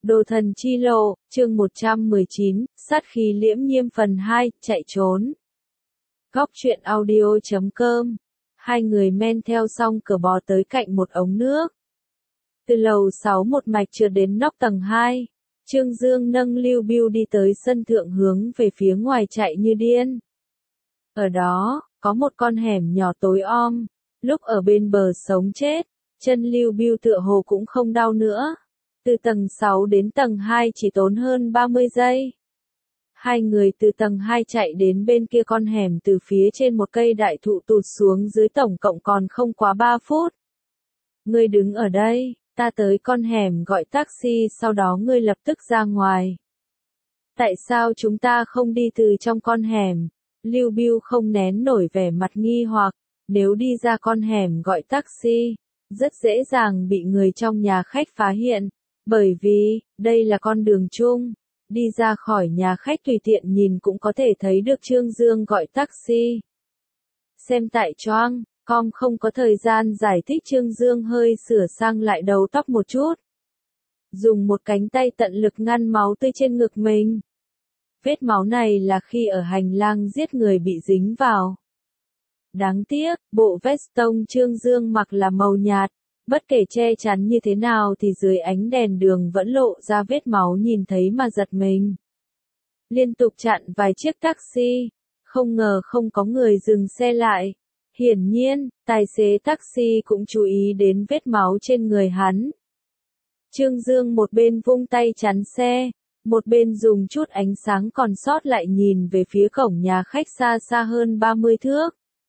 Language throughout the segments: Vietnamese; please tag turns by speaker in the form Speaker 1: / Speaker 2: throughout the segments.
Speaker 1: Đồ thần chi lộ, chương 119, sát khí liễm nhiêm phần 2, chạy trốn. Góc truyện audio.com. Hai người men theo xong cửa bò tới cạnh một ống nước. Từ lầu 6 một mạch trượt đến nóc tầng 2. Trương Dương nâng Lưu Bưu đi tới sân thượng hướng về phía ngoài chạy như điên. Ở đó, có một con hẻm nhỏ tối om. Lúc ở bên bờ sống chết, chân Lưu Bưu tựa hồ cũng không đau nữa. Từ tầng 6 đến tầng 2 chỉ tốn hơn 30 giây. Hai người từ tầng 2 chạy đến bên kia con hẻm từ phía trên một cây đại thụ tụt xuống dưới tổng cộng còn không quá 3 phút. Ngươi đứng ở đây, ta tới con hẻm gọi taxi sau đó ngươi lập tức ra ngoài. Tại sao chúng ta không đi từ trong con hẻm? Lưu Bưu không nén nổi vẻ mặt nghi hoặc, nếu đi ra con hẻm gọi taxi, rất dễ dàng bị người trong nhà khách phá hiện. Bởi vì, đây là con đường chung, đi ra khỏi nhà khách tùy tiện nhìn cũng có thể thấy được Trương Dương gọi taxi. Xem tại choang, com không có thời gian giải thích Trương Dương hơi sửa sang lại đầu tóc một chút. Dùng một cánh tay tận lực ngăn máu tươi trên ngực mình. Vết máu này là khi ở hành lang giết người bị dính vào. Đáng tiếc, bộ vest tông Trương Dương mặc là màu nhạt. Bất kể che chắn như thế nào thì dưới ánh đèn đường vẫn lộ ra vết máu nhìn thấy mà giật mình. Liên tục chặn vài chiếc taxi, không ngờ không có người dừng xe lại. Hiển nhiên, tài xế taxi cũng chú ý đến vết máu trên người hắn. Trương Dương một bên vung tay chắn xe, một bên dùng chút ánh sáng còn sót lại nhìn về phía cổng nhà khách xa xa hơn 30 thước.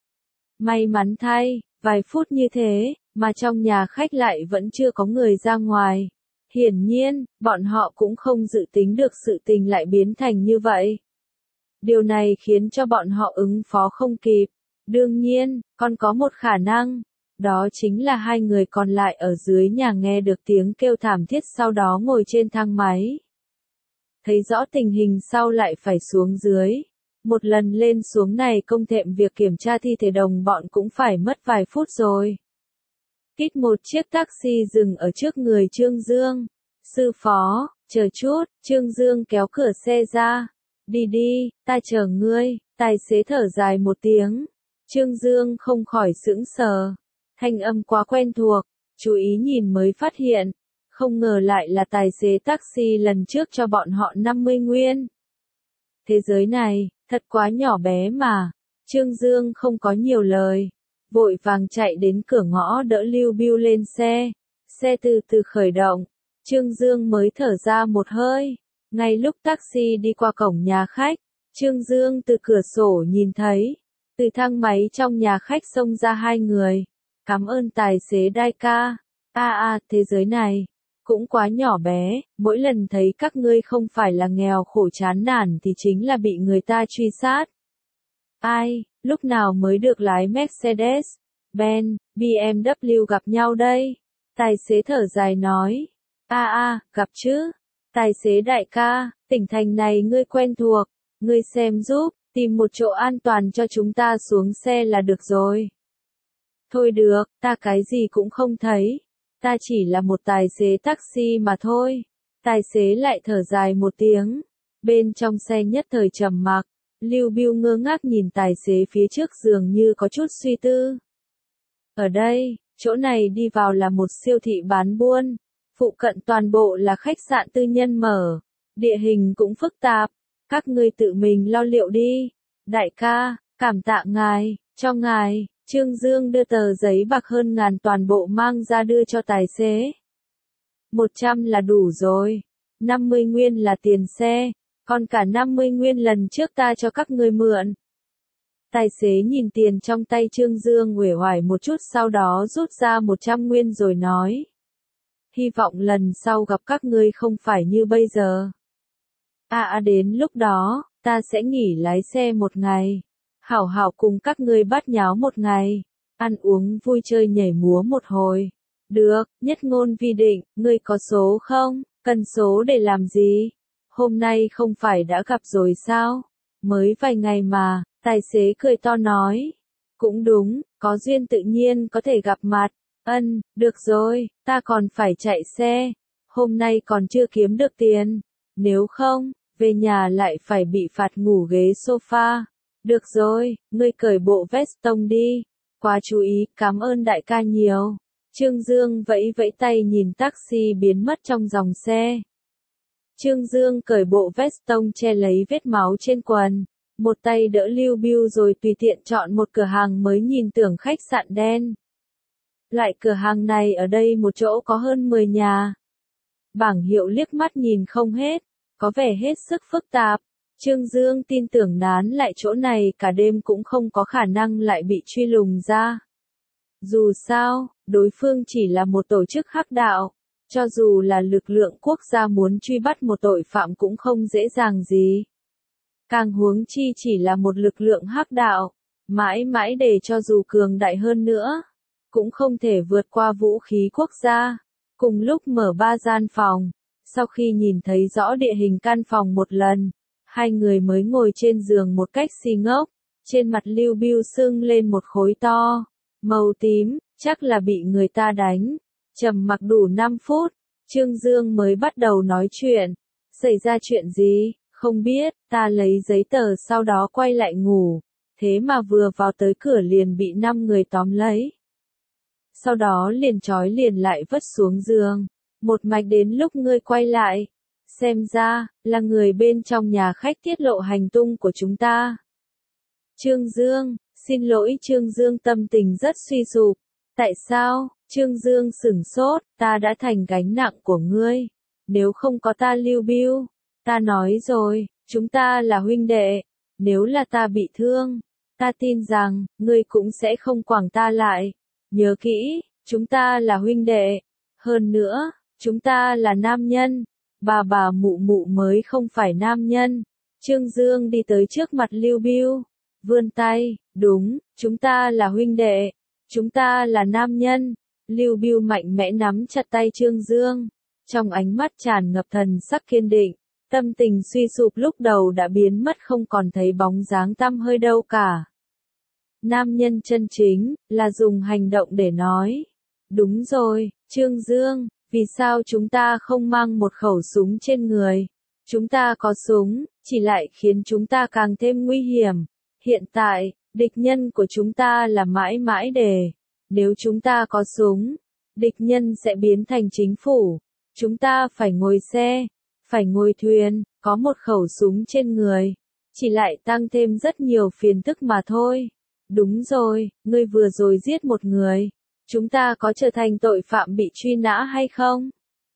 Speaker 1: May mắn thay, vài phút như thế, mà trong nhà khách lại vẫn chưa có người ra ngoài. Hiển nhiên, bọn họ cũng không dự tính được sự tình lại biến thành như vậy. Điều này khiến cho bọn họ ứng phó không kịp. Đương nhiên, còn có một khả năng, đó chính là hai người còn lại ở dưới nhà nghe được tiếng kêu thảm thiết sau đó ngồi trên thang máy. Thấy rõ tình hình sau lại phải xuống dưới. Một lần lên xuống này công thệm việc kiểm tra thi thể đồng bọn cũng phải mất vài phút rồi. Kít một chiếc taxi dừng ở trước người Trương Dương. Sư phó, chờ chút, Trương Dương kéo cửa xe ra. Đi đi, ta chờ ngươi, tài xế thở dài một tiếng. Trương Dương không khỏi sững sờ. Thanh âm quá quen thuộc, chú ý nhìn mới phát hiện. Không ngờ lại là tài xế taxi lần trước cho bọn họ 50 nguyên. Thế giới này, thật quá nhỏ bé mà. Trương Dương không có nhiều lời. Vội vàng chạy đến cửa ngõ đỡ Lưu Bưu lên xe. Xe từ từ khởi động. Trương Dương mới thở ra một hơi. Ngay lúc taxi đi qua cổng nhà khách, Trương Dương từ cửa sổ nhìn thấy. Từ thang máy trong nhà khách xông ra hai người. Cảm ơn tài xế Đai ca. Thế giới này cũng quá nhỏ bé, mỗi lần thấy các ngươi không phải là nghèo khổ chán nản thì chính là bị người ta truy sát. Ai, lúc nào mới được lái Mercedes, Benz, BMW gặp nhau đây? Tài xế thở dài nói. Gặp chứ. Tài xế đại ca, tỉnh thành này ngươi quen thuộc, ngươi xem giúp, tìm một chỗ an toàn cho chúng ta xuống xe là được rồi. Thôi được, ta cái gì cũng không thấy. Ta chỉ là một tài xế taxi mà thôi. Tài xế lại thở dài một tiếng. Bên trong xe nhất thời trầm mặc. Lưu Bưu ngơ ngác nhìn tài xế phía trước dường như có chút suy tư. Ở đây, chỗ này đi vào là một siêu thị bán buôn. Phụ cận toàn bộ là khách sạn tư nhân mở. Địa hình cũng phức tạp. Các ngươi tự mình lo liệu đi. Đại ca, cảm tạ ngài, cho ngài. Trương Dương đưa tờ giấy bạc hơn ngàn toàn bộ mang ra đưa cho tài xế. 100 là đủ rồi. 50 nguyên là tiền xe. Còn cả 50 nguyên lần trước ta cho các ngươi mượn. Tài xế nhìn tiền trong tay Trương Dương uể oải một chút sau đó rút ra 100 nguyên rồi nói. Hy vọng lần sau gặp các ngươi không phải như bây giờ. Đến lúc đó, ta sẽ nghỉ lái xe một ngày. Hảo hảo cùng các ngươi bát nháo một ngày. Ăn uống vui chơi nhảy múa một hồi. Được, nhất ngôn vi định, ngươi có số không? Cần số để làm gì? Hôm nay không phải đã gặp rồi sao? Mới vài ngày mà, tài xế cười to nói. Cũng đúng, có duyên tự nhiên có thể gặp mặt. Được rồi, ta còn phải chạy xe. hôm nay còn chưa kiếm được tiền, nếu không, về nhà lại phải bị phạt ngủ ghế sofa. Được rồi, ngươi cởi bộ vest tông đi. Quá chú ý, cảm ơn đại ca nhiều. Trương Dương vẫy vẫy tay nhìn taxi biến mất trong dòng xe. Trương Dương cởi bộ vest tông che lấy vết máu trên quần, một tay đỡ Lưu Bưu rồi tùy tiện chọn một cửa hàng mới nhìn tưởng khách sạn đen. Lại cửa hàng này ở đây một chỗ có hơn 10 nhà. Bảng hiệu liếc mắt nhìn không hết, có vẻ hết sức phức tạp. Trương Dương tin tưởng nán lại chỗ này cả đêm cũng không có khả năng lại bị truy lùng ra. Dù sao, đối phương chỉ là một tổ chức hắc đạo, cho dù là lực lượng quốc gia muốn truy bắt một tội phạm cũng không dễ dàng gì. Càng huống chi chỉ là một lực lượng hắc đạo, mãi mãi để cho dù cường đại hơn nữa, cũng không thể vượt qua vũ khí quốc gia. Cùng lúc mở 3 gian phòng, sau khi nhìn thấy rõ địa hình căn phòng một lần, hai người mới ngồi trên giường một cách si ngốc, trên mặt Lưu Bưu sưng lên một khối to, màu tím, chắc là bị người ta đánh. Trầm mặc đủ 5 phút, Trương Dương mới bắt đầu nói chuyện. Xảy ra chuyện gì? Không biết, ta lấy giấy tờ sau đó quay lại ngủ, thế mà vừa vào tới cửa liền bị 5 người tóm lấy. Sau đó liền trói liền lại vứt xuống giường, một mạch đến lúc ngươi quay lại. Xem ra, là người bên trong nhà khách tiết lộ hành tung của chúng ta. Trương Dương, xin lỗi Trương Dương tâm tình rất suy sụp. Tại sao? Trương Dương sửng sốt, ta đã thành gánh nặng của ngươi. Nếu không có ta Lưu Bưu, ta nói rồi, chúng ta là huynh đệ. Nếu là ta bị thương, ta tin rằng, ngươi cũng sẽ không quẳng ta lại. Nhớ kỹ, chúng ta là huynh đệ. Hơn nữa, chúng ta là nam nhân. Bà mụ mụ mới không phải nam nhân. Trương Dương đi tới trước mặt Lưu Bưu, vươn tay, đúng, chúng ta là huynh đệ. Chúng ta là nam nhân. Lưu Bưu mạnh mẽ nắm chặt tay Trương Dương, trong ánh mắt tràn ngập thần sắc kiên định, tâm tình suy sụp lúc đầu đã biến mất không còn thấy bóng dáng tăm hơi đâu cả. Nam nhân chân chính, là dùng hành động để nói. Đúng rồi, Trương Dương, vì sao chúng ta không mang một khẩu súng trên người? Chúng ta có súng, chỉ lại khiến chúng ta càng thêm nguy hiểm. Hiện tại, địch nhân của chúng ta là mãi mãi đề. Nếu chúng ta có súng, địch nhân sẽ biến thành chính phủ. Chúng ta phải ngồi xe, phải ngồi thuyền, có một khẩu súng trên người. Chỉ lại tăng thêm rất nhiều phiền tức mà thôi. Đúng rồi, ngươi vừa rồi giết một người. Chúng ta có trở thành tội phạm bị truy nã hay không?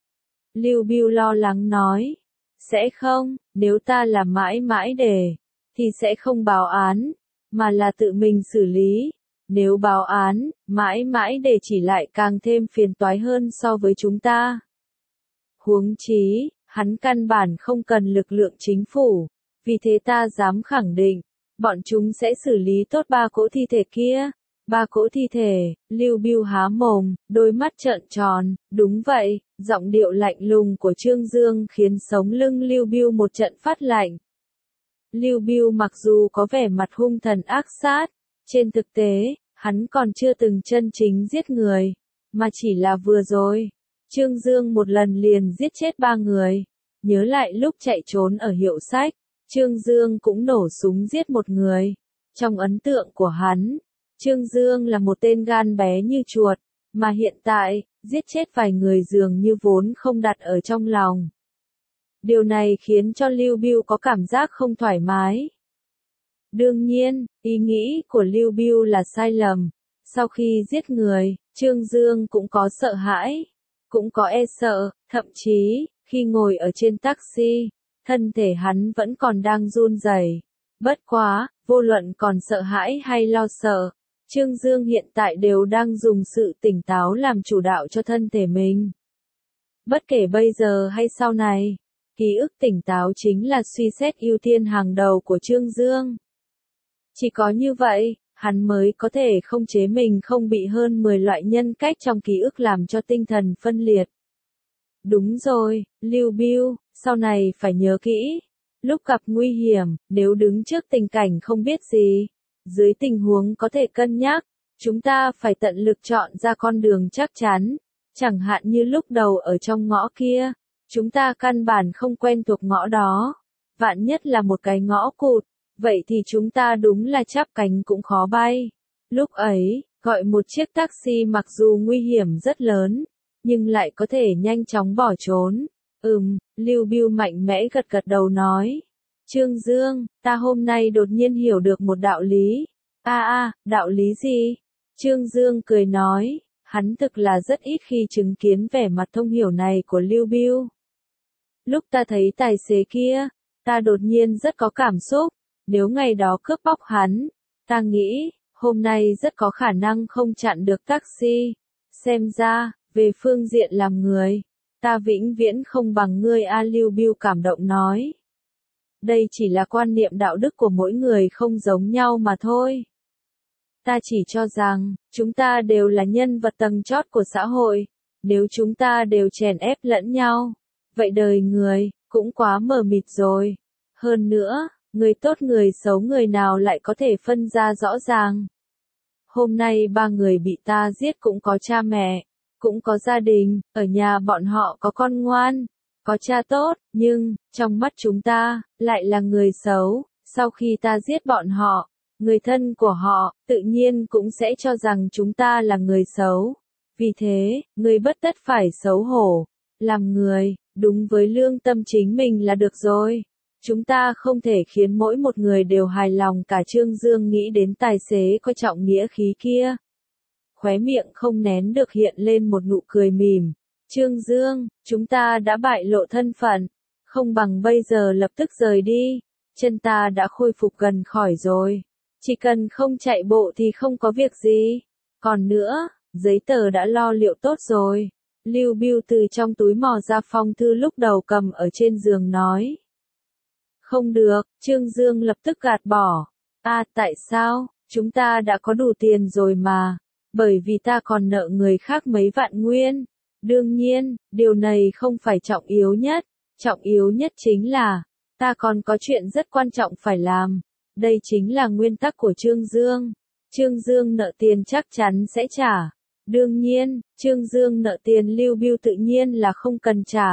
Speaker 1: Lưu Bưu lo lắng nói. Sẽ không, nếu ta là mãi mãi đề, thì sẽ không báo án, mà là tự mình xử lý. Nếu báo án, mãi mãi để chỉ lại càng thêm phiền toái hơn so với chúng ta. Huống chí, hắn căn bản không cần lực lượng chính phủ, vì thế ta dám khẳng định, bọn chúng sẽ xử lý tốt 3 cỗ thi thể kia. 3 cỗ thi thể, Lưu Bưu há mồm, đôi mắt trợn tròn, đúng vậy, giọng điệu lạnh lùng của Trương Dương khiến sống lưng Lưu Bưu một trận phát lạnh. Lưu Bưu mặc dù có vẻ mặt hung thần ác sát, trên thực tế, hắn còn chưa từng chân chính giết người, mà chỉ là vừa rồi. Trương Dương một lần liền giết chết 3 người. Nhớ lại lúc chạy trốn ở hiệu sách, Trương Dương cũng nổ súng giết một người. Trong ấn tượng của hắn, Trương Dương là một tên gan bé như chuột, mà hiện tại, giết chết vài người dường như vốn không đặt ở trong lòng. Điều này khiến cho Lưu Bưu có cảm giác không thoải mái. Đương nhiên, ý nghĩ của Lưu Bưu là sai lầm. Sau khi giết người, Trương Dương cũng có sợ hãi, cũng có e sợ, thậm chí, khi ngồi ở trên taxi, thân thể hắn vẫn còn đang run rẩy. Bất quá, vô luận còn sợ hãi hay lo sợ, Trương Dương hiện tại đều đang dùng sự tỉnh táo làm chủ đạo cho thân thể mình. Bất kể bây giờ hay sau này, ký ức tỉnh táo chính là suy xét ưu tiên hàng đầu của Trương Dương. Chỉ có như vậy, hắn mới có thể không chế mình không bị hơn 10 loại nhân cách trong ký ức làm cho tinh thần phân liệt. Đúng rồi, Lưu Bưu, sau này phải nhớ kỹ. Lúc gặp nguy hiểm, nếu đứng trước tình cảnh không biết gì, dưới tình huống có thể cân nhắc, chúng ta phải tận lực chọn ra con đường chắc chắn. Chẳng hạn như lúc đầu ở trong ngõ kia, chúng ta căn bản không quen thuộc ngõ đó. Vạn nhất là một cái ngõ cụt, vậy thì chúng ta đúng là chắp cánh cũng khó bay. Lúc ấy, gọi một chiếc taxi mặc dù nguy hiểm rất lớn, nhưng lại có thể nhanh chóng bỏ trốn. Lưu Bưu mạnh mẽ gật gật đầu nói. Trương Dương, ta hôm nay đột nhiên hiểu được một đạo lý. Đạo lý gì? Trương Dương cười nói, hắn thực là rất ít khi chứng kiến vẻ mặt thông hiểu này của Lưu Bưu. Lúc ta thấy tài xế kia, ta đột nhiên rất có cảm xúc, nếu ngày đó cướp bóc hắn, ta nghĩ, hôm nay rất có khả năng không chặn được taxi. Xem ra, về phương diện làm người, ta vĩnh viễn không bằng ngươi Lưu Bưu cảm động nói. Đây chỉ là quan niệm đạo đức của mỗi người không giống nhau mà thôi. Ta chỉ cho rằng, chúng ta đều là nhân vật tầng chót của xã hội, nếu chúng ta đều chèn ép lẫn nhau, vậy đời người, cũng quá mờ mịt rồi. Hơn nữa, người tốt người xấu người nào lại có thể phân ra rõ ràng. Hôm nay 3 người bị ta giết cũng có cha mẹ, cũng có gia đình, ở nhà bọn họ có con ngoan, có cha tốt, nhưng, trong mắt chúng ta, lại là người xấu. Sau khi ta giết bọn họ, người thân của họ, tự nhiên cũng sẽ cho rằng chúng ta là người xấu. Vì thế, người bất tất phải xấu hổ. Làm người, đúng với lương tâm chính mình là được rồi. Chúng ta không thể khiến mỗi một người đều hài lòng cả. Trương Dương nghĩ đến tài xế có trọng nghĩa khí kia. Khóe miệng không nén được hiện lên một nụ cười mỉm. Trương Dương, chúng ta đã bại lộ thân phận, không bằng bây giờ lập tức rời đi. Chân ta đã khôi phục gần khỏi rồi. Chỉ cần không chạy bộ thì không có việc gì. Còn nữa, giấy tờ đã lo liệu tốt rồi. Lưu Bưu từ trong túi mò ra phong thư lúc đầu cầm ở trên giường nói. Không được, Trương Dương lập tức gạt bỏ. Tại sao? Chúng ta đã có đủ tiền rồi mà. Bởi vì ta còn nợ người khác mấy vạn nguyên. Đương nhiên, điều này không phải trọng yếu nhất. Trọng yếu nhất chính là, ta còn có chuyện rất quan trọng phải làm. Đây chính là nguyên tắc của Trương Dương. Trương Dương nợ tiền chắc chắn sẽ trả. Đương nhiên, Trương Dương nợ tiền Lưu Bưu tự nhiên là không cần trả.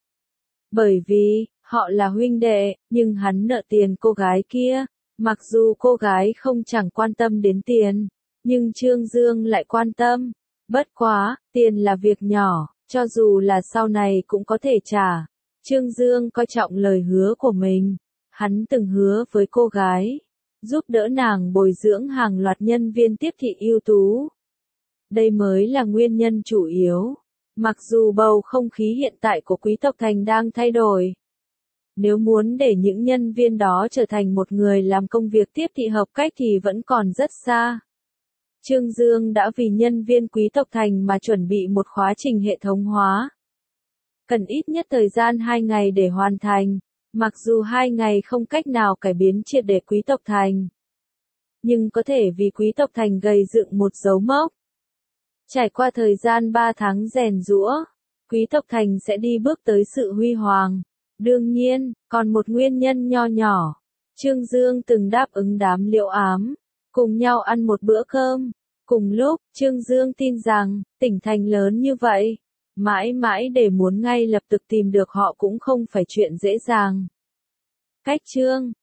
Speaker 1: Bởi vì, họ là huynh đệ, nhưng hắn nợ tiền cô gái kia. Mặc dù cô gái không chẳng quan tâm đến tiền, nhưng Trương Dương lại quan tâm. Bất quá, tiền là việc nhỏ, cho dù là sau này cũng có thể trả. Trương Dương coi trọng lời hứa của mình. Hắn từng hứa với cô gái, giúp đỡ nàng bồi dưỡng hàng loạt nhân viên tiếp thị ưu tú. Đây mới là nguyên nhân chủ yếu. Mặc dù bầu không khí hiện tại của quý tộc thành đang thay đổi. Nếu muốn để những nhân viên đó trở thành một người làm công việc tiếp thị hợp cách thì vẫn còn rất xa. Trương Dương đã vì nhân viên quý tộc thành mà chuẩn bị một khóa trình hệ thống hóa. Cần ít nhất thời gian 2 ngày để hoàn thành. Mặc dù 2 ngày không cách nào cải biến triệt để quý tộc thành, nhưng có thể vì quý tộc thành gây dựng một dấu mốc. Trải qua thời gian 3 tháng rèn giũa, quý tộc thành sẽ đi bước tới sự huy hoàng. Đương nhiên, còn một nguyên nhân nho nhỏ. Trương Dương từng đáp ứng đám Liễu Ám, cùng nhau ăn một bữa cơm. Cùng lúc, Trương Dương tin rằng, tỉnh thành lớn như vậy, mãi mãi để muốn ngay lập tức tìm được họ cũng không phải chuyện dễ dàng. Cách Trương